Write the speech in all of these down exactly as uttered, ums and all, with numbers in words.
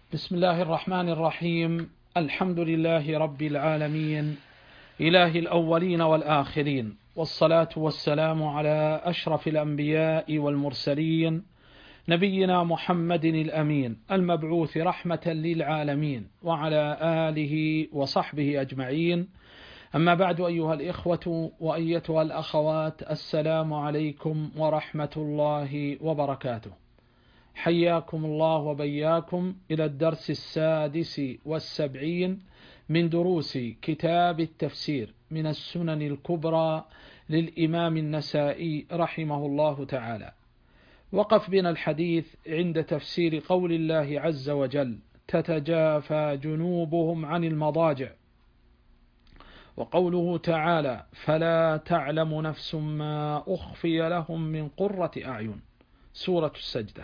بسم الله الرحمن الرحيم. الحمد لله رب العالمين، إله الأولين والآخرين، والصلاة والسلام على أشرف الأنبياء والمرسلين، نبينا محمد الأمين المبعوث رحمة للعالمين، وعلى آله وصحبه أجمعين. أما بعد، أيها الإخوة وأيتها الأخوات، السلام عليكم ورحمة الله وبركاته. حياكم الله وبياكم إلى الدرس السادس والسبعين من دروس كتاب التفسير من السنن الكبرى للإمام النسائي رحمه الله تعالى. وقف بنا الحديث عند تفسير قول الله عز وجل: تتجافى جنوبهم عن المضاجع، وقوله تعالى: فلا تعلم نفس ما أخفي لهم من قرة أعين، سورة السجدة.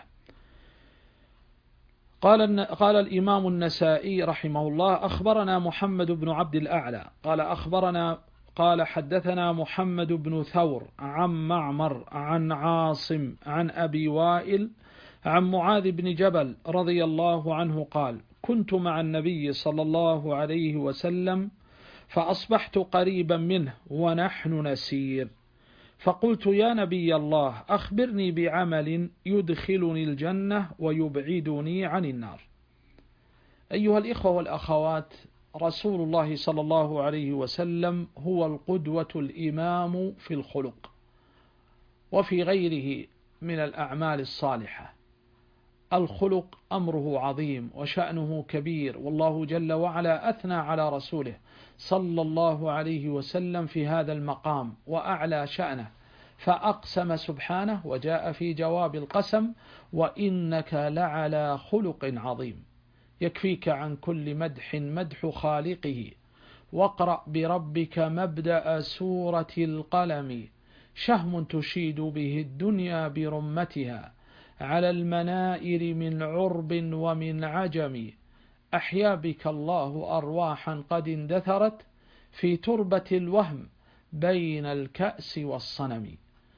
قال قال الإمام النسائي رحمه الله: أخبرنا محمد بن عبد الأعلى قال أخبرنا قال حدثنا محمد بن ثور عن معمر عن عاصم عن أبي وائل عن معاذ بن جبل رضي الله عنه قال: كنت مع النبي صلى الله عليه وسلم فأصبحت قريبا منه ونحن نسير، فقلت: يا نبي الله، أخبرني بعمل يدخلني الجنة ويبعدني عن النار. أيها الإخوة والأخوات، رسول الله صلى الله عليه وسلم هو القدوة الإمام في الخلق وفي غيره من الأعمال الصالحة. الخلق أمره عظيم وشأنه كبير، والله جل وعلا أثنى على رسوله صلى الله عليه وسلم في هذا المقام وأعلى شأنه، فأقسم سبحانه وجاء في جواب القسم: وإنك لعلى خلق عظيم. يكفيك عن كل مدح مدح خالقه، واقرأ بربك مبدأ سورة القلم، شهم تشيد به الدنيا برمتها، على المنائر من عرب ومن عجم، أحيا بك الله أرواحا قد اندثرت في تربة الوهم بين الكأس والصنم.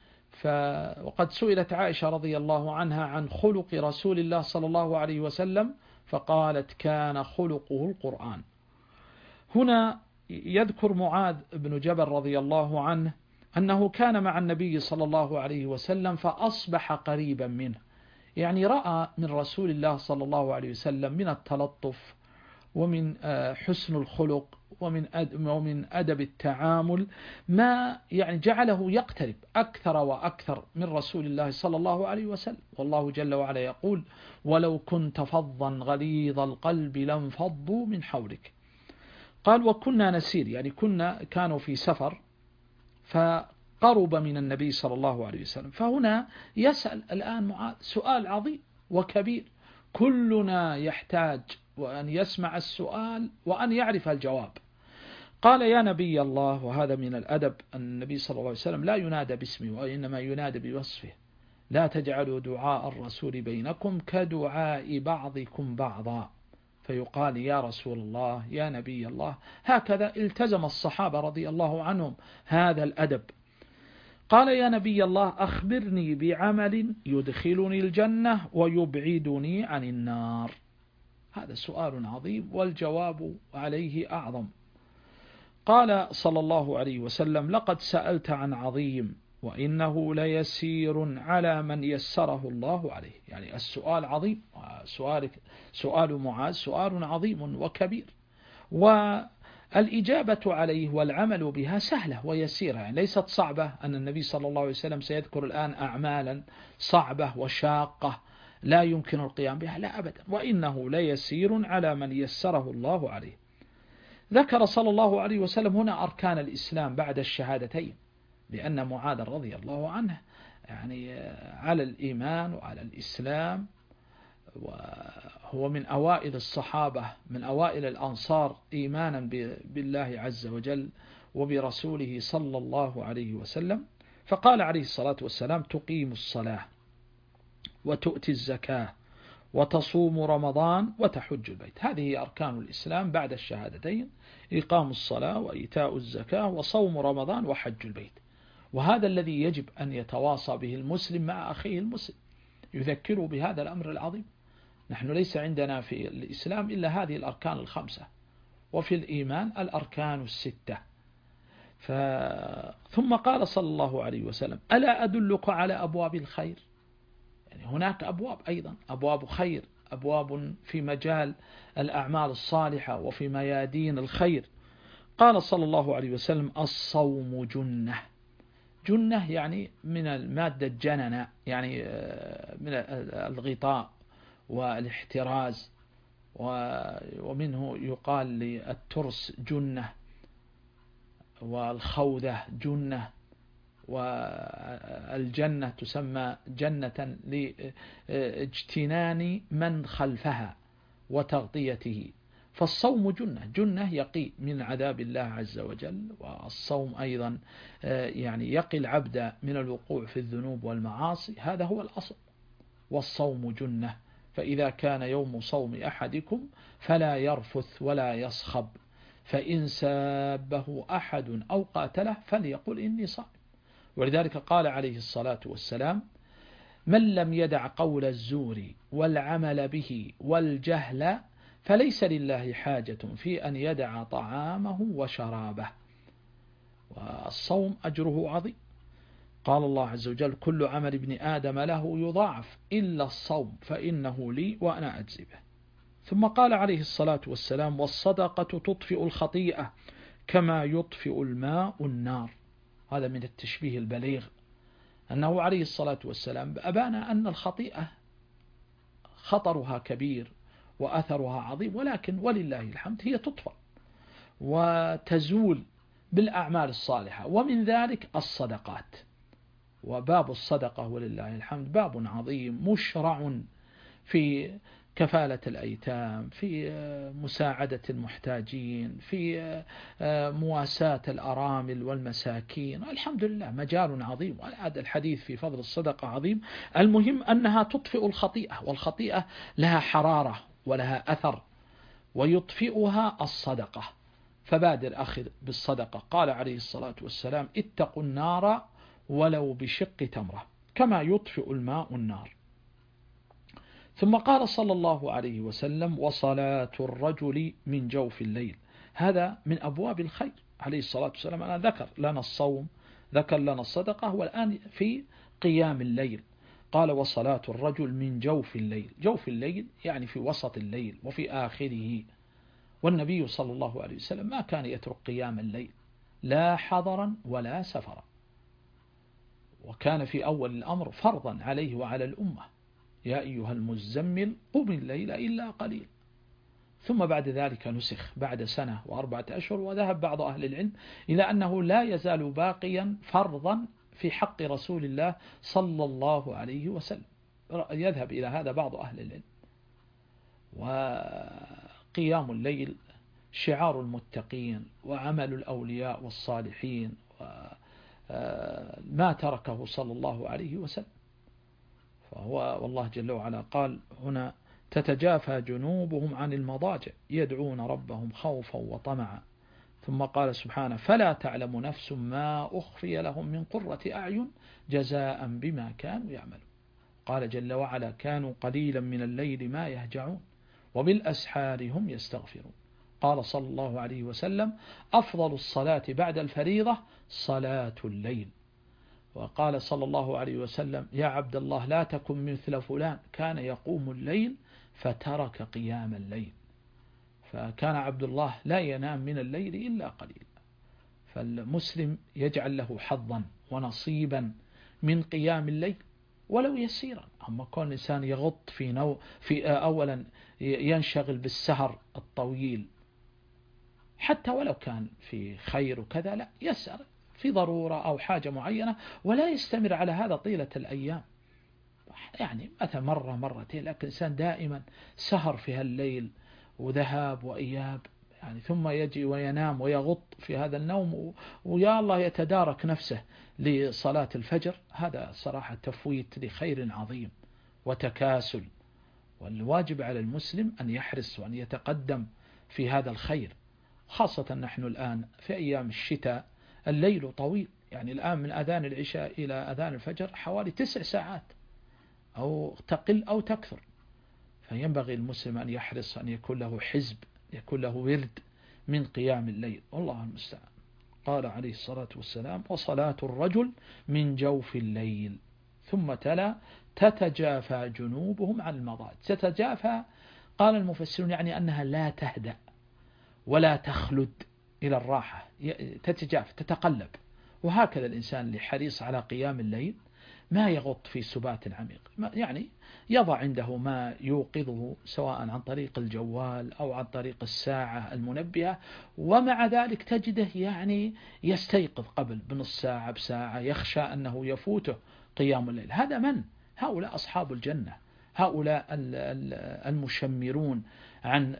وقد سئلت عائشة رضي الله عنها عن خلق رسول الله صلى الله عليه وسلم، فقالت: كان خلقه القرآن. هنا يذكر معاذ بن جبل رضي الله عنه أنه كان مع النبي صلى الله عليه وسلم فأصبح قريبا منه، يعني رأى من رسول الله صلى الله عليه وسلم من التلطف ومن حسن الخلق ومن ومن أدب التعامل ما يعني جعله يقترب أكثر وأكثر من رسول الله صلى الله عليه وسلم. والله جل وعلا يقول: ولو كنت فظا غليظ القلب لانفضوا من حولك. قال: وكنا نسير، يعني كنا كانوا في سفر فقرب من النبي صلى الله عليه وسلم. فهنا يسأل الآن معاذ سؤال عظيم وكبير، كلنا يحتاج وأن يسمع السؤال وأن يعرف الجواب. قال: يا نبي الله، وهذا من الأدب أن النبي صلى الله عليه وسلم لا ينادى باسمه وإنما ينادى بوصفه: لا تجعلوا دعاء الرسول بينكم كدعاء بعضكم بعضا، فيقال: يا رسول الله، يا نبي الله. هكذا التزم الصحابة رضي الله عنهم هذا الأدب. قال: يا نبي الله، أخبرني بعمل يدخلني الجنة ويبعدني عن النار. هذا سؤال عظيم والجواب عليه أعظم. قال صلى الله عليه وسلم: لقد سألت عن عظيم، وإنه ليسير على من يسره الله عليه. يعني السؤال عظيم، سؤال, سؤال معاذ سؤال عظيم وكبير، والإجابة عليه والعمل بها سهلة ويسيرة، يعني ليست صعبة. أن النبي صلى الله عليه وسلم سيذكر الآن أعمالا صعبة وشاقة لا يمكن القيام بها، لا أبدا، وإنه ليسير على من يسره الله عليه. ذكر صلى الله عليه وسلم هنا أركان الإسلام بعد الشهادتين، لأن معاذ رضي الله عنه يعني على الإيمان وعلى الإسلام، وهو من أوائل الصحابة من أوائل الأنصار إيمانا بالله عز وجل وبرسوله صلى الله عليه وسلم. فقال عليه الصلاة والسلام: تقيم الصلاة وتؤتي الزكاة وتصوم رمضان وتحج البيت. هذه أركان الإسلام بعد الشهادتين: إقام الصلاة وإيتاء الزكاة وصوم رمضان وحج البيت. وهذا الذي يجب أن يتواصى به المسلم مع أخيه المسلم، يذكره بهذا الأمر العظيم. نحن ليس عندنا في الإسلام إلا هذه الأركان الخمسة، وفي الإيمان الأركان الستة. ف... ثم قال صلى الله عليه وسلم: ألا أدلك على أبواب الخير؟ يعني هناك أبواب أيضا، أبواب خير، أبواب في مجال الأعمال الصالحة وفي ميادين الخير. قال صلى الله عليه وسلم: الصوم جنة. جنة يعني من المادة جننة، يعني من الغطاء والاحتراز، ومنه يقال للترس جنة، والخوذة جنة، والجنة تسمى جنة لاجتنان من خلفها وتغطيته. فالصوم جنة، جنة يقي من عذاب الله عز وجل. والصوم أيضا يعني يقي العبد من الوقوع في الذنوب والمعاصي، هذا هو الأصل. والصوم جنة، فإذا كان يوم صوم أحدكم فلا يرفث ولا يصخب، فإن سابه أحد أو قاتله فليقل إني صائم. ولذلك قال عليه الصلاة والسلام: من لم يدع قول الزور والعمل به والجهل فليس لله حاجة في أن يدع طعامه وشرابه. والصوم أجره عظيم. قال الله عز وجل: كل عمل ابن آدم له يضاعف إلا الصوم فإنه لي وأنا أجزي به. ثم قال عليه الصلاة والسلام: والصدقة تطفئ الخطيئة كما يطفئ الماء النار. هذا من التشبيه البليغ، أنه عليه الصلاة والسلام أبان أن الخطيئة خطرها كبير وأثرها عظيم، ولكن ولله الحمد هي تطفأ وتزول بالأعمال الصالحة، ومن ذلك الصدقات. وباب الصدقة ولله الحمد باب عظيم مشرع في كفالة الأيتام، في مساعدة المحتاجين، في مواساة الأرامل والمساكين. الحمد لله مجال عظيم، وهذا الحديث في فضل الصدقة عظيم. المهم أنها تطفئ الخطيئة، والخطيئة لها حرارة ولها أثر، ويطفئها الصدقة. فبادر أخذ بالصدقة. قال عليه الصلاة والسلام: اتقوا النار ولو بشق تمرة كما يطفئ الماء النار. ثم قال صلى الله عليه وسلم: وصلاة الرجل من جوف الليل. هذا من أبواب الخير. عليه الصلاة والسلام أنا ذكر لنا الصوم، ذكر لنا الصدقة، والآن في قيام الليل. قال: وصلاة الرجل من جوف الليل. جوف الليل يعني في وسط الليل وفي آخره. والنبي صلى الله عليه وسلم ما كان يترك قيام الليل لا حضرا ولا سفرا، وكان في أول الأمر فرضا عليه وعلى الأمة: يا أيها المزمل قم الليل إلا قليل. ثم بعد ذلك نسخ بعد سنة وأربعة أشهر، وذهب بعض أهل العلم إلى أنه لا يزال باقيا فرضا في حق رسول الله صلى الله عليه وسلم. يذهب إلى هذا بعض أهل العلم. وقيام الليل شعار المتقين وعمل الأولياء والصالحين، وما تركه صلى الله عليه وسلم. فهو والله جل وعلا قال هنا: تتجافى جنوبهم عن المضاجع يدعون ربهم خوفا وطمعا. ثم قال سبحانه: فلا تعلم نفس ما أخفي لهم من قرة أعين جزاء بما كانوا يعملون. قال جل وعلا: كانوا قليلا من الليل ما يهجعون وبالأسحار هم يستغفرون. قال صلى الله عليه وسلم: أفضل الصلاة بعد الفريضة صلاة الليل. وقال صلى الله عليه وسلم: يا عبد الله لا تكن مثل فلان كان يقوم الليل فترك قيام الليل. فكان عبد الله لا ينام من الليل إلا قليلا. فالمسلم يجعل له حظا ونصيبا من قيام الليل ولو يسيرا. أما كون الإنسان يغط في نو في أولا ينشغل بالسهر الطويل حتى ولو كان في خير وكذا، لا، يسأل في ضرورة أو حاجة معينة ولا يستمر على هذا طيلة الأيام. يعني مثلا مرة مرتين، لكن الإنسان دائما سهر في هالليل وذهاب وإياب، يعني ثم يجي وينام ويغط في هذا النوم ويا الله يتدارك نفسه لصلاة الفجر. هذا صراحة تفويت لخير عظيم وتكاسل. والواجب على المسلم أن يحرص وأن يتقدم في هذا الخير، خاصة نحن الآن في أيام الشتاء الليل طويل. يعني الآن من أذان العشاء إلى أذان الفجر حوالي تسع ساعات أو تقل أو تكثر. فينبغي المسلم أن يحرص أن يكون له حزب، يكون له ورد من قيام الليل، والله المستعان. قال عليه الصلاة والسلام: وصلاة الرجل من جوف الليل. ثم تلا: تتجافى جنوبهم عن المضاجع. تتجافى، قال المفسرون، يعني أنها لا تهدأ ولا تخلد إلى الراحة، تتجافى، تتقلب. وهكذا الإنسان اللي حريص على قيام الليل ما يغط في سبات عميق، يعني يضع عنده ما يوقظه سواء عن طريق الجوال أو عن طريق الساعة المنبهة، ومع ذلك تجده يعني يستيقظ قبل بنص ساعة بساعة، يخشى أنه يفوته قيام الليل. هذا من؟ هؤلاء أصحاب الجنة، هؤلاء المشمرون عن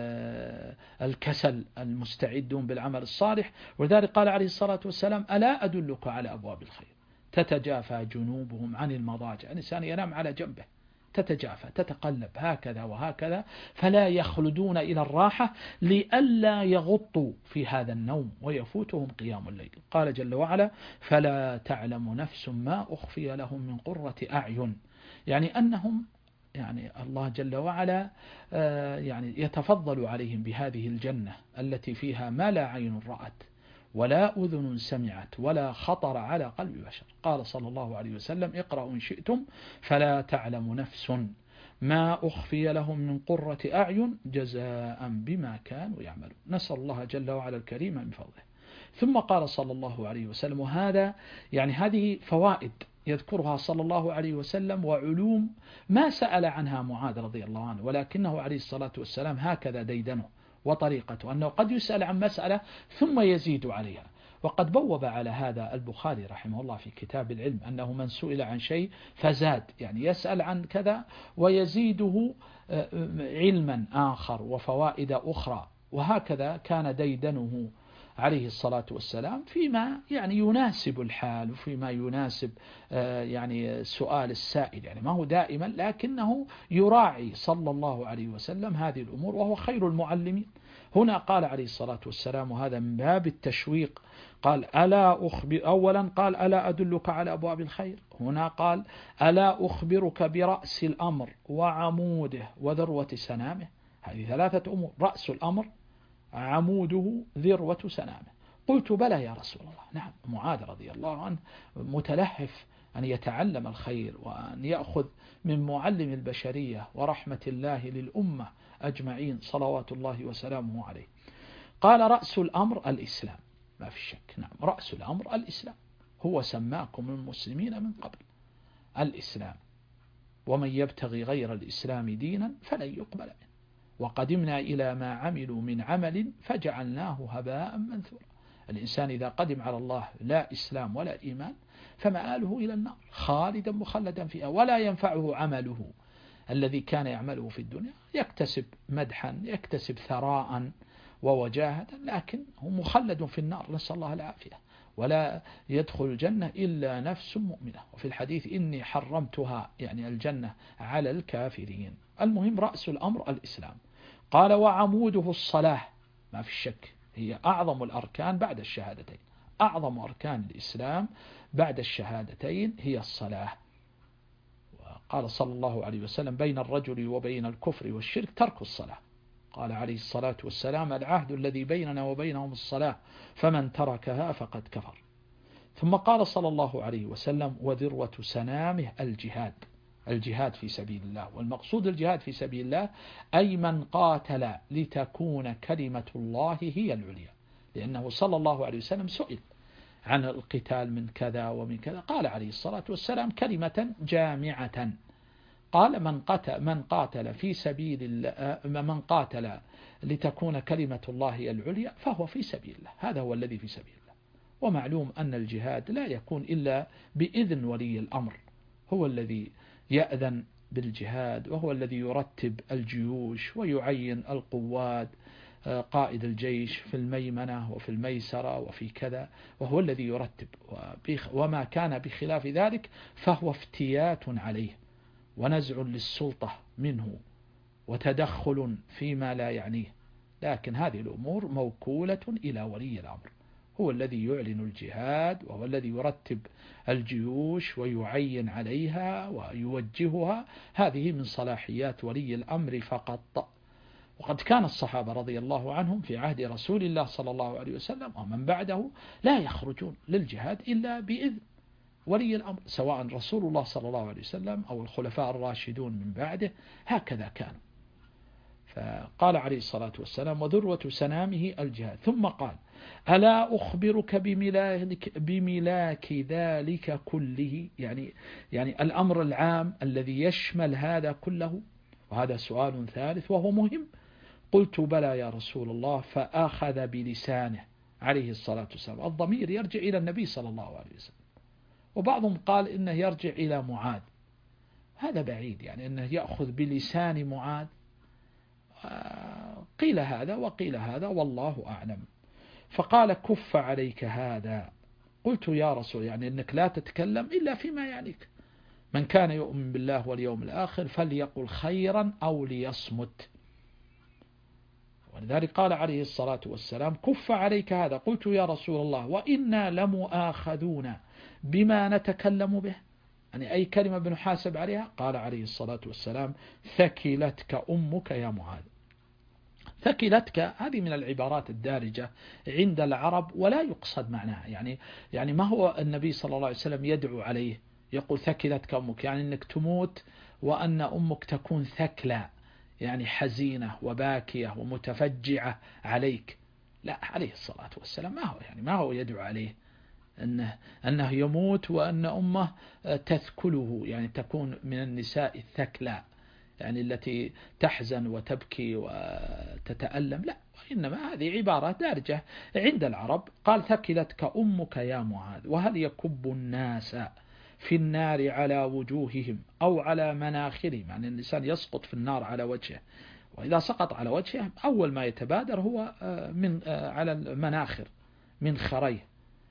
الكسل، المستعدون بالعمل الصالح. ولذلك قال عليه الصلاة والسلام: ألا أدلك على أبواب الخير؟ تتجافى جنوبهم عن المضاجع، الإنسان ينام على جنبه، تتجافى، تتقلب هكذا وهكذا، فلا يخلدون إلى الراحة لئلا يغطوا في هذا النوم ويفوتهم قيام الليل. قال جل وعلا: فلا تعلم نفس ما أخفي لهم من قرة أعين، يعني أنهم يعني الله جل وعلا يعني يتفضل عليهم بهذه الجنة التي فيها ما لا عين رأت ولا أذن سمعت ولا خطر على قلب بشر. قال صلى الله عليه وسلم: اقرأوا إن شئتم فلا تعلم نفس ما أخفي لهم من قرة أعين جزاء بما كانوا يعملون. نسأل الله جل وعلا الكريم من فضله. ثم قال صلى الله عليه وسلم، وهذا يعني هذه فوائد يذكرها صلى الله عليه وسلم وعلوم ما سأل عنها معاذ رضي الله عنه، ولكنه عليه الصلاة والسلام هكذا ديدنه وطريقته، أنه قد يسأل عن مسألة ثم يزيد عليها. وقد بوب على هذا البخاري رحمه الله في كتاب العلم، أنه من سئل عن شيء فزاد، يعني يسأل عن كذا ويزيده علما آخر وفوائد أخرى. وهكذا كان ديدنه عليه الصلاة والسلام فيما يعني يناسب الحال وفيما يناسب يعني سؤال السائل، يعني ما هو دائما، لكنه يراعي صلى الله عليه وسلم هذه الأمور وهو خير المعلمين. هنا قال عليه الصلاة والسلام، وهذا من باب التشويق، قال: ألا أخبر، أولا قال: ألا أدلك على أبواب الخير. هنا قال: ألا أخبرك برأس الأمر وعموده وذروة سنامه. هذه ثلاثة أمور: رأس الأمر، عموده، ذروة سنامه. قلت: بلى يا رسول الله. نعم. معاذ رضي الله عنه متلهف أن يتعلم الخير وأن يأخذ من معلم البشرية ورحمة الله للأمة أجمعين صلوات الله وسلامه عليه. قال: رأس الأمر الإسلام، ما في شك. نعم، رأس الأمر الإسلام، هو سماكم المسلمين من قبل، الإسلام، ومن يبتغي غير الإسلام دينا فلن يقبل منه، وقدمنا إلى ما عملوا من عمل فجعلناه هباء منثورا. الإنسان إذا قدم على الله لا إسلام ولا إيمان فمآله إلى النار خالدا مخلدا فيها، ولا ينفعه عمله الذي كان يعمله في الدنيا، يكتسب مدحا، يكتسب ثراء ووجاهة، لكن هو مخلد في النار، نسأل الله العافية، ولا يدخل الجنة إلا نفس مؤمنة. وفي الحديث: إني حرمتها، يعني الجنة، على الكافرين. المهم، رأس الأمر الإسلام. قال: وعموده الصلاة، ما في شك، هي أعظم الأركان بعد الشهادتين، أعظم أركان الإسلام بعد الشهادتين هي الصلاة. قال صلى الله عليه وسلم: بين الرجل وبين الكفر والشرك ترك الصلاة. قال عليه الصلاة والسلام: العهد الذي بيننا وبينهم الصلاة، فمن تركها فقد كفر. ثم قال صلى الله عليه وسلم: وذروة سنامه الجهاد، الجهاد في سبيل الله. والمقصود الجهاد في سبيل الله أي من قاتل لتكون كلمة الله هي العليا، لأنه صلى الله عليه وسلم سئل عن القتال من كذا ومن كذا، قال عليه الصلاة والسلام كلمة جامعة، قال: من قاتل, من قاتل في سبيل الله، من قاتل لتكون كلمة الله هي العليا فهو في سبيل الله، هذا هو الذي في سبيل الله. ومعلوم أن الجهاد لا يكون إلا بإذن ولي الأمر، هو الذي يأذن بالجهاد، وهو الذي يرتب الجيوش ويعين القوات، قائد الجيش في الميمنة وفي الميسرة وفي كذا، وهو الذي يرتب، وما كان بخلاف ذلك فهو افتيات عليه ونزع للسلطة منه وتدخل فيما لا يعنيه. لكن هذه الأمور موكولة إلى ولي الأمر، هو الذي يعلن الجهاد، وهو الذي يرتب الجيوش ويعين عليها ويوجهها. هذه من صلاحيات ولي الأمر فقط. وقد كان الصحابة رضي الله عنهم في عهد رسول الله صلى الله عليه وسلم ومن بعده لا يخرجون للجهاد إلا بإذن ولي الأمر، سواء رسول الله صلى الله عليه وسلم أو الخلفاء الراشدون من بعده، هكذا كانوا. فقال عليه الصلاة والسلام: وذروة سنامه الجهاد. ثم قال: ألا أخبرك بملاك, بملاك ذلك كله، يعني, يعني الأمر العام الذي يشمل هذا كله. وهذا سؤال ثالث وهو مهم. قلت: بلى يا رسول الله. فأخذ بلسانه عليه الصلاة والسلام. الضمير يرجع إلى النبي صلى الله عليه وسلم، وبعضهم قال إنه يرجع إلى معاذ. هذا بعيد، يعني أنه يأخذ بلسان معاذ. قيل هذا وقيل هذا والله أعلم. فقال: كف عليك هذا. قلت: يا رسول، يعني أنك لا تتكلم إلا فيما يعنيك. من كان يؤمن بالله واليوم الآخر فليقل خيرا أو ليصمت. ولذلك قال عليه الصلاة والسلام: كف عليك هذا. قلت: يا رسول الله، وإنا لمؤاخذون بما نتكلم به، يعني أي كلمة بنحاسب عليها. قال عليه الصلاة والسلام: ثكلتك أمك يا معاذ. ثكلتك هذه من العبارات الدارجة عند العرب ولا يقصد معناها، يعني يعني ما هو النبي صلى الله عليه وسلم يدعو عليه يقول ثكلتك أمك، يعني أنك تموت وأن أمك تكون ثكلى، يعني حزينة وباكية ومتفجعة عليك. لا، عليه الصلاة والسلام ما هو يعني ما هو يدعو عليه أنه, أنه يموت وأن أمه تثكله، يعني تكون من النساء الثكلى، يعني التي تحزن وتبكي وتتألم. لا، وإنما هذه عبارة دارجة عند العرب. قال: ثكلتك أمك يا معاذ. وهل يكب الناس في النار على وجوههم أو على مناخرهم، يعني الإنسان يسقط في النار على وجهه، وإذا سقط على وجهه أول ما يتبادر هو من على المناخر من خريه،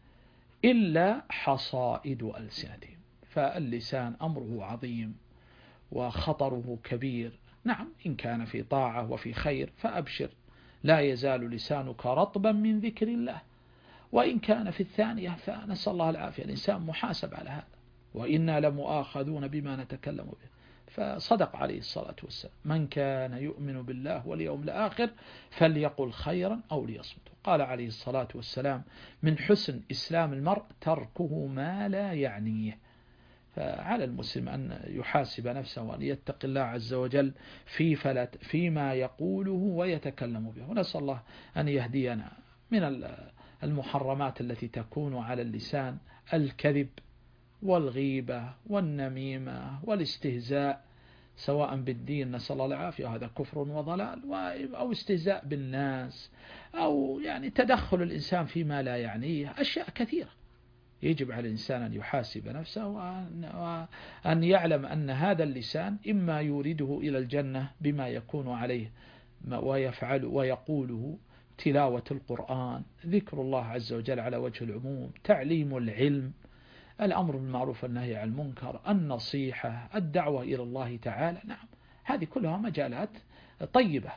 إلا حصائد ألسنتهم. فاللسان أمره عظيم وخطره كبير. نعم، إن كان في طاعة وفي خير فأبشر، لا يزال لسانك رطبا من ذكر الله. وإن كان في الثانية فنسأل الله العافية، الإنسان محاسب على هذا. وإنا لمؤاخذون بما نتكلم به. فصدق عليه الصلاة والسلام: من كان يؤمن بالله واليوم الآخر فليقل خيرا أو ليصمت. قال عليه الصلاة والسلام: من حسن إسلام المرء تركه ما لا يعنيه. فعلى المسلم أن يحاسب نفسه وأن يتقي الله عز وجل في فلت فيما يقوله ويتكلم به. ونسأل الله أن يهدينا. من المحرمات التي تكون على اللسان الكذب والغيبة والنميمة والاستهزاء سواء بالدين، نسأل الله العافية، هذا كفر وضلال، أو استهزاء بالناس، أو يعني تدخل الإنسان فيما لا يعنيه. أشياء كثيرة يجب على الإنسان أن يحاسب نفسه وأن, وأن يعلم أن هذا اللسان إما يورده إلى الجنة بما يكون عليه ويفعل ويقوله: تلاوة القرآن، ذكر الله عز وجل على وجه العموم، تعليم العلم، الأمر بالمعروف والنهي عن المنكر، النصيحة، الدعوة إلى الله تعالى. نعم، هذه كلها مجالات طيبة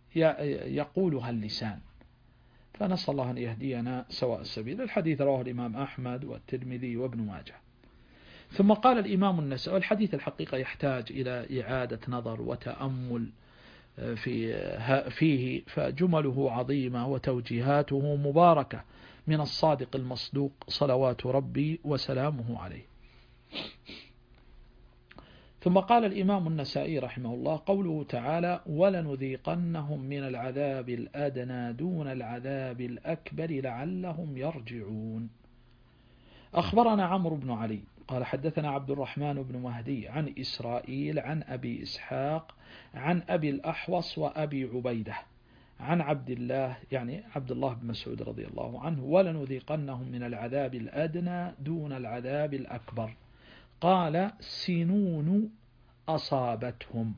يقولها اللسان. فنسأل الله أن يهدينا سواء السبيل. الحديث رواه الإمام أحمد والترمذي وابن ماجه. ثم قال الإمام النسائي، والحديث الحقيقة يحتاج إلى إعادة نظر وتأمل في فيه، فجمله عظيمة وتوجيهاته مباركة من الصادق المصدوق صلوات ربي وسلامه عليه. ثم قال الإمام النسائي رحمه الله: قوله تعالى: ولنذيقنهم من العذاب الأدنى دون العذاب الأكبر لعلهم يرجعون. أخبرنا عمرو بن علي قال حدثنا عبد الرحمن بن مهدي عن إسرائيل عن أبي إسحاق عن أبي الأحوص وأبي عبيدة عن عبد الله، يعني عبد الله بن مسعود رضي الله عنه: ولنذيقنهم من العذاب الأدنى دون العذاب الأكبر. قال: سنون أصابتهم.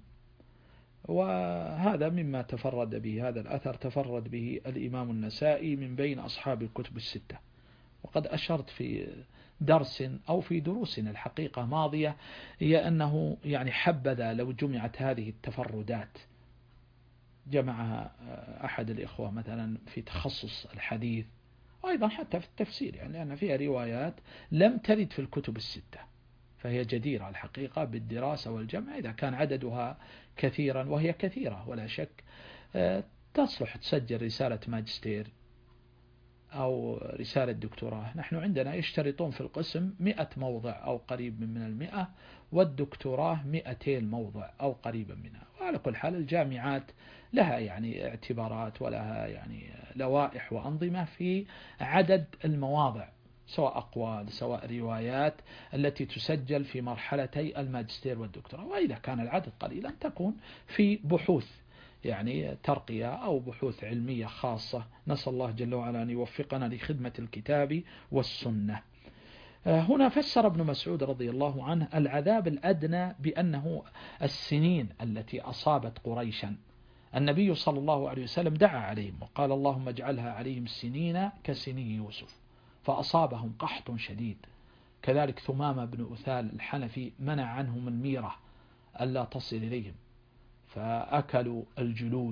وهذا مما تفرد به، هذا الأثر تفرد به الإمام النسائي من بين أصحاب الكتب الستة. وقد أشرت في درس أو في دروسنا الحقيقة ماضية هي أنه يعني حبذا لو جمعت هذه التفردات، جمعها أحد الإخوة مثلا في تخصص الحديث وأيضا حتى في التفسير، يعني لأن فيها روايات لم ترد في الكتب الستة، فهي جديرة الحقيقة بالدراسة والجمع إذا كان عددها كثيرا، وهي كثيرة ولا شك. تصلح تسجل رسالة ماجستير أو رسالة دكتوراه. نحن عندنا يشترطون في القسم مئة موضع أو قريب من المئة، والدكتوراه مئتين موضع أو قريبا منها. وعلى كل حال الجامعات لها يعني اعتبارات ولها يعني لوائح وأنظمة في عدد المواضع، سواء أقوال سواء روايات، التي تسجل في مرحلتي الماجستير والدكتوراه. وإذا كان العدد قليلا تكون في بحوث يعني ترقية أو بحوث علمية خاصة. نسأل الله جل وعلا أن يوفقنا لخدمة الكتاب والسنة. هنا فسر ابن مسعود رضي الله عنه العذاب الأدنى بأنه السنين التي أصابت قريشا. النبي صلى الله عليه وسلم دعا عليهم وقال اللهم اجعلها عليهم سنين كسني يوسف، فأصابهم قحط شديد. كذلك ثمامة بن أثال الحنفي منع عنهم الميرة ألا تصل إليهم، فأكلوا الجلود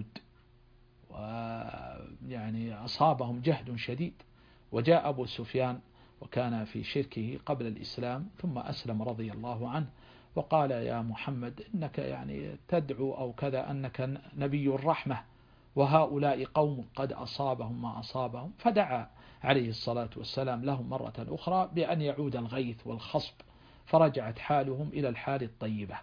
ويعني أصابهم جهد شديد. وجاء أبو سفيان وكان في شركه قبل الإسلام ثم أسلم رضي الله عنه، وقال يا محمد إنك يعني تدعو أو كذا أنك نبي الرحمة، وهؤلاء قوم قد أصابهم ما أصابهم. فدعا عليه الصلاة والسلام لهم مرة أخرى بأن يعود الغيث والخصب، فرجعت حالهم إلى الحال الطيبة.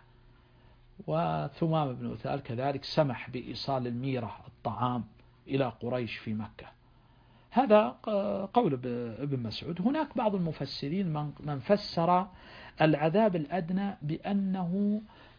وثمام بن أثال كذلك سمح بإيصال الميرة الطعام إلى قريش في مكة. هذا قول ابن مسعود. هناك بعض المفسرين من فسر العذاب الأدنى بأنه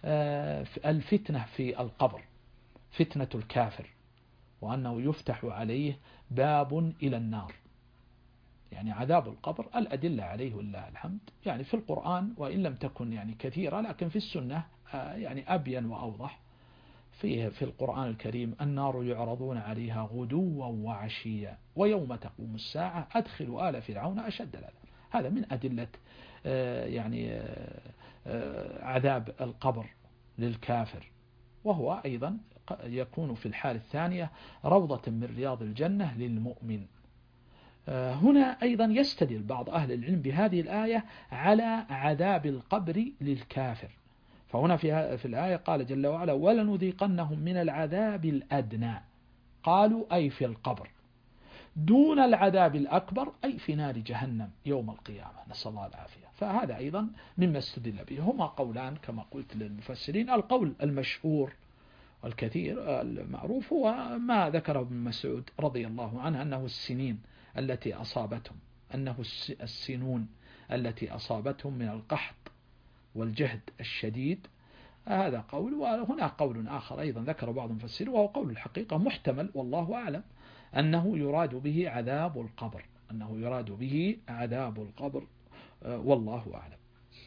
الفتنة في القبر، فتنة الكافر، وأنه يفتح عليه باب إلى النار. يعني عذاب القبر الأدلة عليه والله الحمد يعني في القرآن وإن لم تكن يعني كثيرة، لكن في السنة يعني أبين وأوضح. فيه في القرآن الكريم النار يعرضون عليها غدوا وعشيا ويوم تقوم الساعة أدخلوا آل فرعون أشد العذاب. هذا من أدلة يعني عذاب القبر للكافر. وهو أيضا يكون في الحال الثانية روضة من رياض الجنة للمؤمن. هنا أيضا يستدل بعض أهل العلم بهذه الآية على عذاب القبر للكافر. فهنا في في الآية قال جل وعلا ولنذيقنهم من العذاب الأدنى، قالوا أي في القبر، دون العذاب الأكبر أي في نار جهنم يوم القيامة، نسأل الله العافية. فهذا أيضا مما استدل به. هما قولان كما قلت للمفسرين. القول المشهور والكثير المعروف هو ما ذكره ابن مسعود رضي الله عنه أنه السنين التي أصابتهم، أنه السنون التي أصابتهم من القحط والجهد الشديد. هذا قول. وهنا قول آخر أيضا ذكر بعض المفسرين وهو قول الحقيقة محتمل والله أعلم، أنه يراد به عذاب القبر، أنه يراد به عذاب القبر والله أعلم.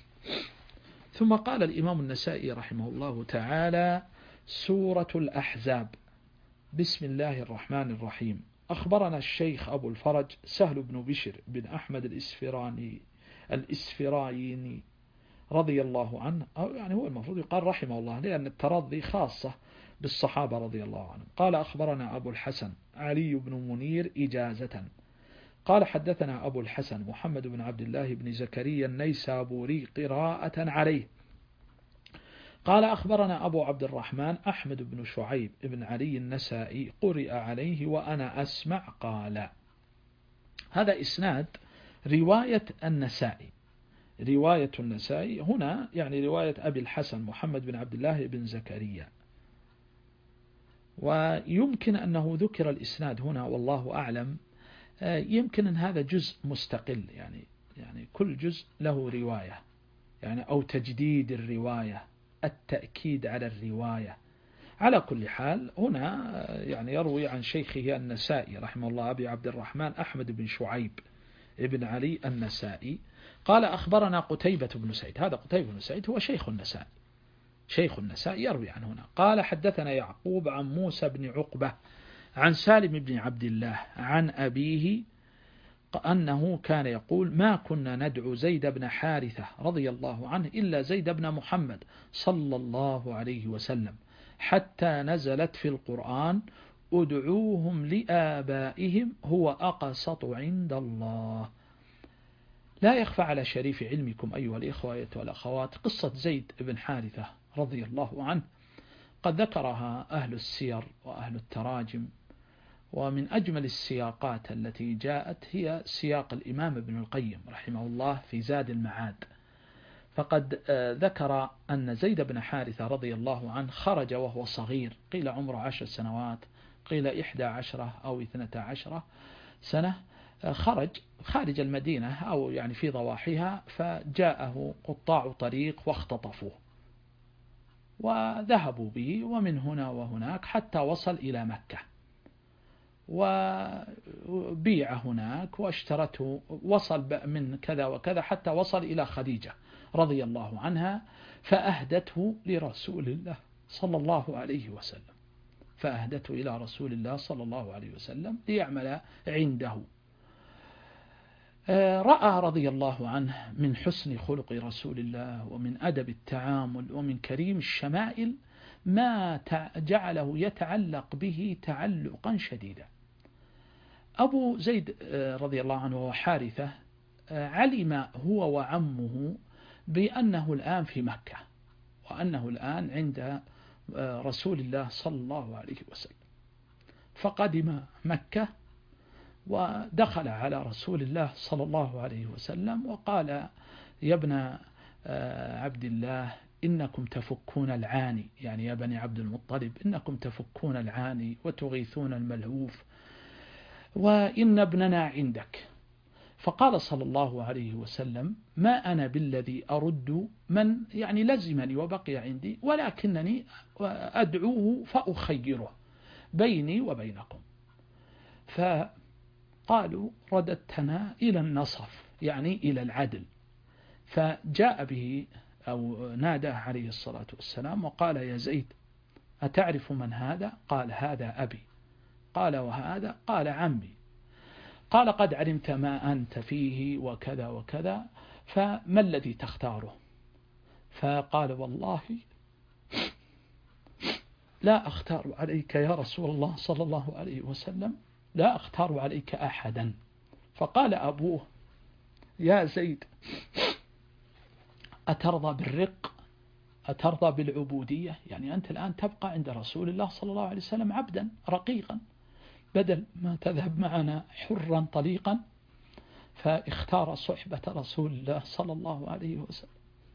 ثم قال الإمام النسائي رحمه الله تعالى سورة الأحزاب. بسم الله الرحمن الرحيم. أخبرنا الشيخ أبو الفرج سهل بن بشر بن أحمد الإسفراني الإسفرايني رضي الله عنه، أو يعني هو المفروض يقال رحمه الله لأن الترضي خاصة بالصحابة رضي الله عنهم. قال أخبرنا أبو الحسن علي بن منير إجازة قال حدثنا أبو الحسن محمد بن عبد الله بن زكريا النيسابوري قراءة عليه. قال أخبرنا أبو عبد الرحمن أحمد بن شعيب بن علي النسائي قرئ عليه وأنا أسمع قال. هذا إسناد رواية النسائي. رواية النسائي هنا يعني رواية أبي الحسن محمد بن عبد الله بن زكريا. ويمكن أنه ذكر الإسناد هنا والله أعلم، يمكن أن هذا جزء مستقل، يعني يعني كل جزء له رواية، يعني أو تجديد الرواية، التأكيد على الرواية. على كل حال هنا يعني يروي عن شيخه النسائي رحمه الله أبي عبد الرحمن أحمد بن شعيب ابن علي النسائي قال أخبرنا قتيبة بن سعيد. هذا قتيبة بن سعيد هو شيخ النسائي، شيخ النسائي يروي عنه هنا. قال حدثنا يعقوب عن موسى بن عقبة عن سالم بن عبد الله عن أبيه أنه كان يقول ما كنا ندعو زيد بن حارثة رضي الله عنه إلا زيد بن محمد صلى الله عليه وسلم حتى نزلت في القرآن ادعوهم لآبائهم هو أقسط عند الله. لا يخفى على شريف علمكم أيها الإخوة والأخوات قصة زيد بن حارثة رضي الله عنه، قد ذكرها أهل السير وأهل التراجم، ومن أجمل السياقات التي جاءت هي سياق الإمام ابن القيم رحمه الله في زاد المعاد. فقد ذكر أن زيد بن حارثة رضي الله عنه خرج وهو صغير، قيل عمره عشر سنوات، قيل إحدى عشرة أو اثنتا عشرة سنة، خرج خارج المدينة أو يعني في ضواحيها، فجاءه قطاع طريق واختطفوه وذهبوا به ومن هنا وهناك حتى وصل إلى مكة، وبيع هناك واشترته، وصل من كذا وكذا حتى وصل إلى خديجة رضي الله عنها، فأهدته لرسول الله صلى الله عليه وسلم، فأهدته إلى رسول الله صلى الله عليه وسلم ليعمل عنده. رأى رضي الله عنه من حسن خلق رسول الله ومن أدب التعامل ومن كريم الشمائل ما جعله يتعلق به تعلقا شديدا. أبو زيد رضي الله عنه وحارثة علم هو وعمه بأنه الآن في مكة، وأنه الآن عند رسول الله صلى الله عليه وسلم، فقدم مكة ودخل على رسول الله صلى الله عليه وسلم وقال: يا ابن عبد الله إنكم تفكون العاني، يعني يا بني عبد المطلب إنكم تفكون العاني وتغيثون الملهوف، وإن ابننا عندك. فقال صلى الله عليه وسلم: ما أنا بالذي أرد من يعني لزمني وبقي عندي، ولكنني أدعوه فأخيره بيني وبينكم. فقالوا: رددتنا إلى النصف، يعني إلى العدل. فجاء به أو ناداه عليه الصلاة والسلام وقال: يا زيد أتعرف من هذا؟ قال: هذا أبي. قال: وهذا؟ قال: عمي. قال: قد علمت ما أنت فيه وكذا وكذا، فما الذي تختاره؟ فقال: والله لا أختار عليك يا رسول الله صلى الله عليه وسلم، لا أختار عليك أحدا. فقال أبوه: يا زيد أترضى بالرق؟ أترضى بالعبودية؟ يعني أنت الآن تبقى عند رسول الله صلى الله عليه وسلم عبدا رقيقا بدل ما تذهب معنا حرا طليقا. فاختار صحبة رسول الله صلى الله عليه وسلم.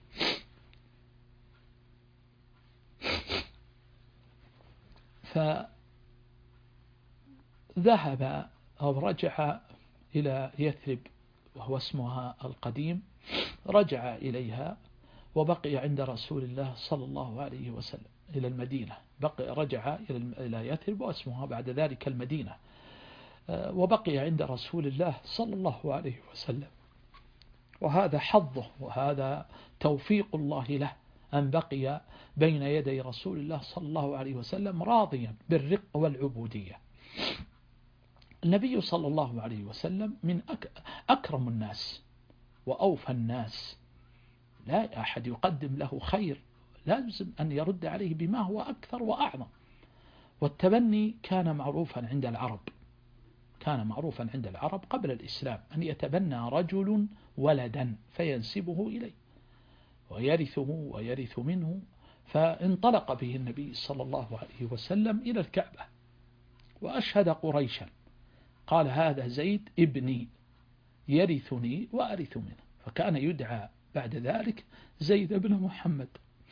فذهب أو رجع إلى يثرب وهو اسمها القديم، رجع إليها وبقي عند رسول الله صلى الله عليه وسلم إلى المدينة، بقي رجع إلى يثرب واسمها بعد ذلك المدينة، وبقي عند رسول الله صلى الله عليه وسلم. وهذا حظه وهذا توفيق الله له أن بقي بين يدي رسول الله صلى الله عليه وسلم راضيا بالرق والعبودية. النبي صلى الله عليه وسلم من أكرم الناس وأوفى الناس، لا أحد يقدم له خير لازم أن يرد عليه بما هو أكثر وأعظم. والتبني كان معروفا عند العرب، كان معروفا عند العرب قبل الإسلام أن يتبنى رجل ولدا فينسبه إليه ويرثه ويرث منه. فانطلق به النبي صلى الله عليه وسلم إلى الكعبة وأشهد قريشا، قال: هذا زيد ابني يرثني وأرث منه. فكان يدعى بعد ذلك زيد بن محمد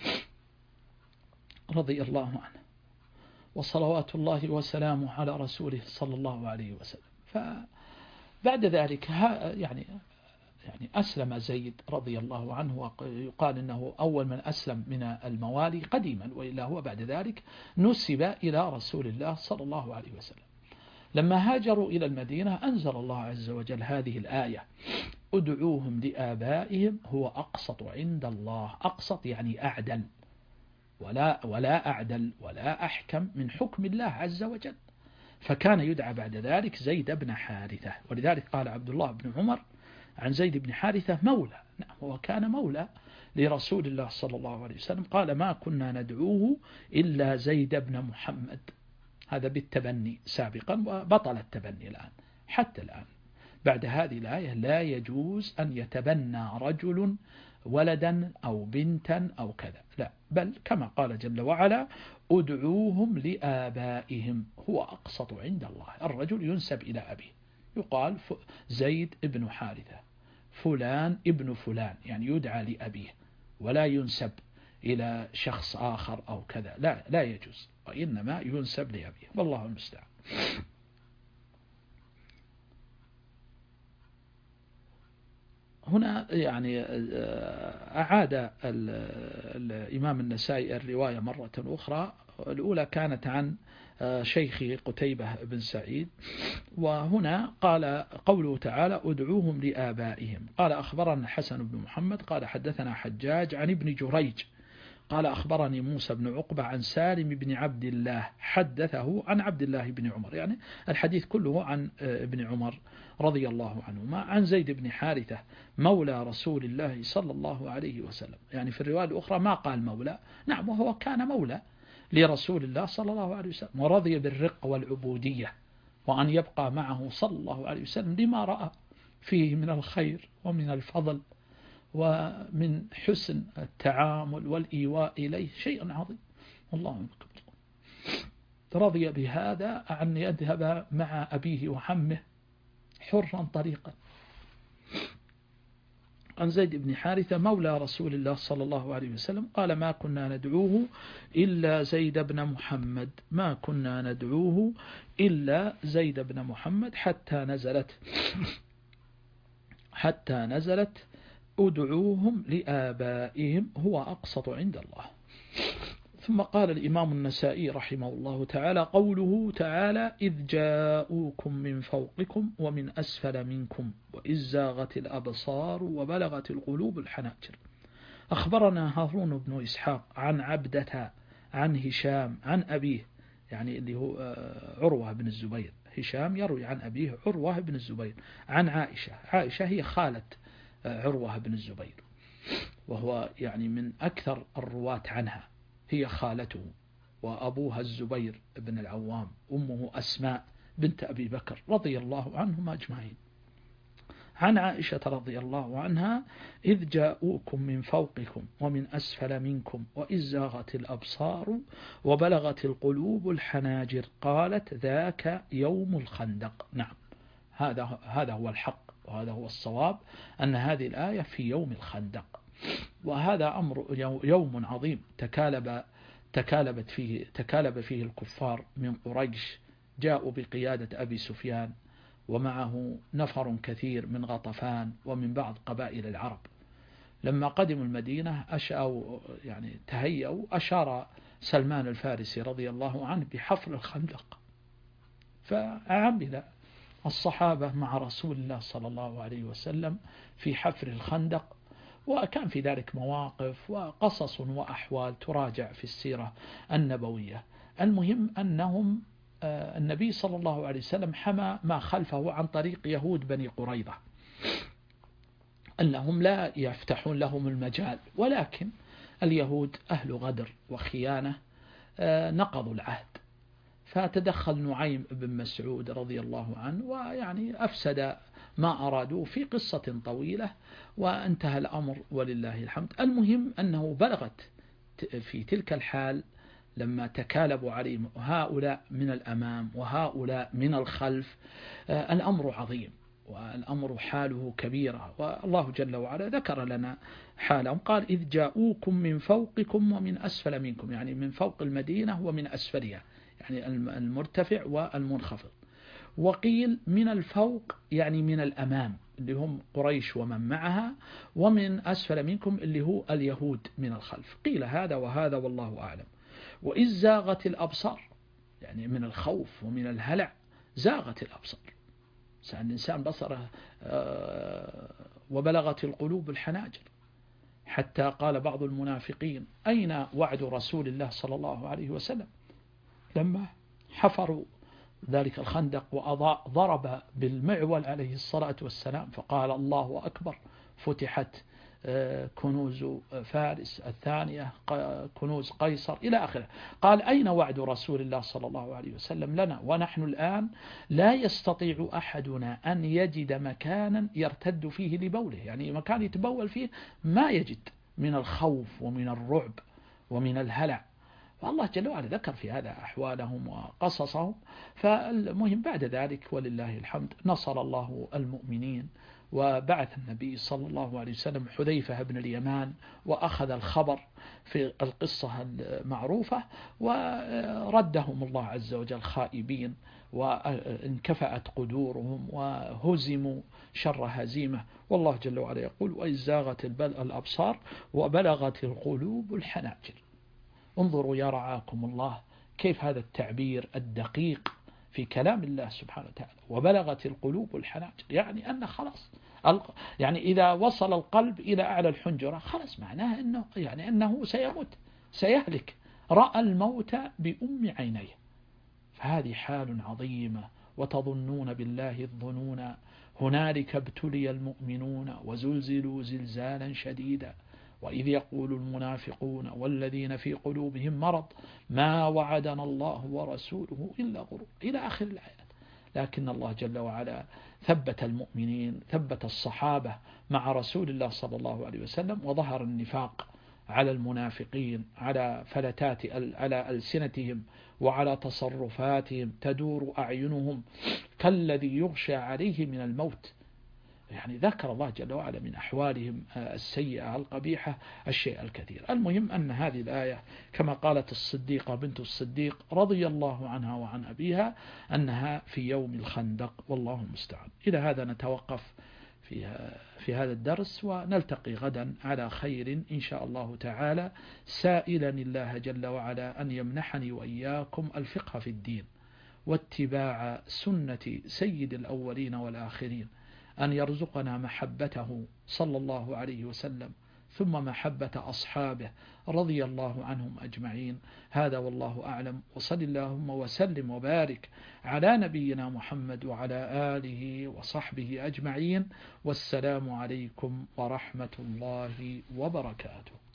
رضي الله عنه، وصلوات الله وسلامه على رسوله صلى الله عليه وسلم. فبعد ذلك يعني يعني أسلم زيد رضي الله عنه، ويقال أنه أول من أسلم من الموالي قديما، وإلا هو بعد ذلك نسب إلى رسول الله صلى الله عليه وسلم. لما هاجروا إلى المدينة أنزل الله عز وجل هذه الآية: ادعوهم لآبائهم هو أقسط عند الله. أقسط يعني أعدل، ولا, ولا أعدل ولا أحكم من حكم الله عز وجل. فكان يدعى بعد ذلك زيد بن حارثة، ولذلك قال عبد الله بن عمر عن زيد بن حارثة مولى، نعم وكان مولى لرسول الله صلى الله عليه وسلم. قال: ما كنا ندعوه إلا زيد بن محمد. هذا بالتبني سابقا، وبطل التبني الآن. حتى الآن بعد هذه الآية لا يجوز أن يتبنى رجل ولدا أو بنتا أو كذا، لا، بل كما قال جل وعلا ادعوهم لآبائهم هو أقسط عند الله. الرجل ينسب إلى أبيه، يقال زيد ابن حارثة، فلان ابن فلان، يعني يدعى لأبيه ولا ينسب إلى شخص آخر أو كذا، لا لا يجوز، وإنما ينسب لأبيه، والله المستعان. هنا يعني أعاد الإمام النسائي الرواية مرة أخرى. الأولى كانت عن شيخ قتيبة بن سعيد، وهنا قال قوله تعالى ادعوهم لآبائهم. قال أخبرنا حسن بن محمد قال حدثنا حجاج عن ابن جريج قال أخبرني موسى بن عقبة عن سالم بن عبد الله حدثه عن عبد الله بن عمر، يعني الحديث كله عن ابن عمر رضي الله عنهما، عن زيد بن حارثة مولى رسول الله صلى الله عليه وسلم. يعني في الرواية الأخرى ما قال مولى، نعم، وهو كان مولى لرسول الله صلى الله عليه وسلم، ورضي بالرق والعبودية، وأن يبقى معه صلى الله عليه وسلم لما رأى فيه من الخير ومن الفضل ومن حسن التعامل والإيواء إليه، شيء عظيم، والله أكبر. رضي بهذا أن يذهب مع أبيه وحمه حرا طريقا. عن زيد بن حارثة مولى رسول الله صلى الله عليه وسلم قال ما كنا ندعوه إلا زيد بن محمد، ما كنا ندعوه إلا زيد بن محمد حتى نزلت حتى نزلت ادعوهم لآبائهم هو أقسط عند الله. ثم قال الإمام النسائي رحمه الله تعالى قوله تعالى إذ جاءوكم من فوقكم ومن أسفل منكم وإذ زاغت الأبصار وبلغت القلوب الحناجر. أخبرنا هارون بن إسحاق عن عبدة عن هشام عن أبيه، يعني اللي هو عروة بن الزبير، هشام يروي عن أبيه عروة بن الزبير عن عائشة، عائشة هي خالة عروة بن الزبير، وهو يعني من أكثر الرواة عنها، هي خالته، وأبوها الزبير بن العوام، أمه أسماء بنت أبي بكر رضي الله عنهم أجمعين. عن عائشة رضي الله عنها إذ جاءوكم من فوقكم ومن أسفل منكم وإذ زاغت الأبصار وبلغت القلوب الحناجر قالت ذاك يوم الخندق. نعم، هذا هذا هو الحق وهذا هو الصواب، أن هذه الآية في يوم الخندق، وهذا أمر يوم عظيم تكالب تكالبت فيه تكالب فيه الكفار من قريش، جاءوا بقيادة أبي سفيان ومعه نفر كثير من غطفان ومن بعض قبائل العرب. لما قدموا المدينة أشأوا يعني تهيأوا، أشار سلمان الفارسي رضي الله عنه بحفر الخندق، فعمل الصحابة مع رسول الله صلى الله عليه وسلم في حفر الخندق، وكان في ذلك مواقف وقصص وأحوال تراجع في السيرة النبوية. المهم أنهم النبي صلى الله عليه وسلم حمى ما خلفه عن طريق يهود بني قريظة، أنهم لا يفتحون لهم المجال، ولكن اليهود أهل غدر وخيانة نقضوا العهد، فتدخل نعيم بن مسعود رضي الله عنه ويعني أفسد ما أرادوا في قصة طويلة، وانتهى الأمر ولله الحمد. المهم أنه بلغت في تلك الحال لما تكالبوا عليهم هؤلاء من الأمام وهؤلاء من الخلف الأمر عظيم والأمر حاله كبيرة، والله جل وعلا ذكر لنا حالهم، قال إذ جاءوكم من فوقكم ومن أسفل منكم، يعني من فوق المدينة ومن أسفلها، يعني المرتفع والمنخفض. وقيل من الفوق يعني من الأمام اللي هم قريش ومن معها، ومن أسفل منكم اللي هو اليهود من الخلف. قيل هذا وهذا والله أعلم. وإذ زاغت الأبصار، يعني من الخوف ومن الهلع زاغت الأبصار، سأل الإنسان بصره وبلغت القلوب الحناجر، حتى قال بعض المنافقين أين وعد رسول الله صلى الله عليه وسلم لما حفروا ذلك الخندق وضرب بالمعول عليه الصلاة والسلام فقال الله أكبر، فتحت كنوز فارس الثانية كنوز قيصر إلى آخره. قال أين وعد رسول الله صلى الله عليه وسلم لنا ونحن الآن لا يستطيع أحدنا أن يجد مكانا يرتد فيه لبوله، يعني مكان يتبول فيه ما يجد من الخوف ومن الرعب ومن الهلع. فالله جل وعلا ذكر في هذا أحوالهم وقصصهم. فالمهم بعد ذلك ولله الحمد نصر الله المؤمنين، وبعث النبي صلى الله عليه وسلم حذيفة بن اليمان وأخذ الخبر في القصة المعروفة، وردهم الله عز وجل خائبين، وانكفأت قدورهم وهزموا شر هزيمة. والله جل وعلا يقول وإذ زاغت الأبصار وبلغت القلوب الحناجر. انظروا يا رعاكم الله كيف هذا التعبير الدقيق في كلام الله سبحانه وتعالى، وبلغت القلوب الحناجر، يعني أن خلاص يعني إذا وصل القلب إلى أعلى الحنجرة خلاص معناه أنه يعني أنه سيموت سيهلك، رأى الموت بأم عينيه. فهذه حال عظيمة. وتظنون بالله الظنون هنالك ابتلي المؤمنون وزلزلوا زلزالا شديدا وإذ يقول المنافقون والذين في قلوبهم مرض ما وعدنا الله ورسوله إلا غرور إلى آخر الآيات. لكن الله جل وعلا ثبت المؤمنين، ثبت الصحابة مع رسول الله صلى الله عليه وسلم، وظهر النفاق على المنافقين على فلتات على ألسنتهم وعلى تصرفاتهم، تدور أعينهم كالذي يغشى عليه من الموت. يعني ذكر الله جل وعلا من أحوالهم السيئة القبيحة الشيء الكثير. المهم أن هذه الآية كما قالت الصديقة بنت الصديق رضي الله عنها وعن أبيها أنها في يوم الخندق، والله المستعان. إلى هذا نتوقف في في هذا الدرس، ونلتقي غدا على خير إن شاء الله تعالى، سائلا الله جل وعلا أن يمنحني وإياكم الفقه في الدين واتباع سنة سيد الأولين والآخرين، أن يرزقنا محبته صلى الله عليه وسلم، ثم محبة أصحابه رضي الله عنهم أجمعين. هذا والله أعلم، وصل اللهم وسلم وبارك على نبينا محمد وعلى آله وصحبه أجمعين، والسلام عليكم ورحمة الله وبركاته.